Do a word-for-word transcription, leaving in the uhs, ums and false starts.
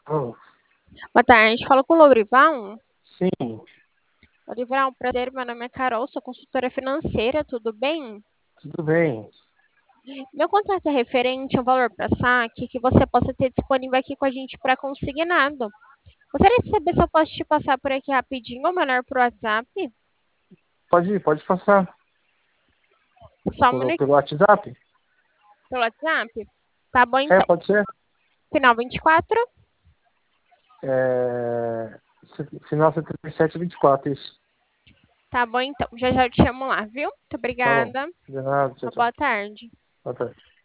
Oh, Boa tarde, falo com o Lourival. sim, Lourival, prazer, meu nome é Carol, sou consultora financeira, tudo bem? tudo bem. Meu contato é referente ao valor para saque que você possa ter disponível aqui com a gente para consignado. Gostaria de saber se eu posso te passar por aqui rapidinho ou melhor por WhatsApp? Pode ir, pode passar Só um pelo, minuto pelo WhatsApp? pelo WhatsApp? Tá bom É, então. pode ser. Final vinte e quatro? É, final setenta e sete, vinte e quatro, isso. Tá bom então, já já eu te chamo lá, viu? Muito Tá bom. obrigada. De nada, tchau, Uma tchau. boa tarde. Boa tarde.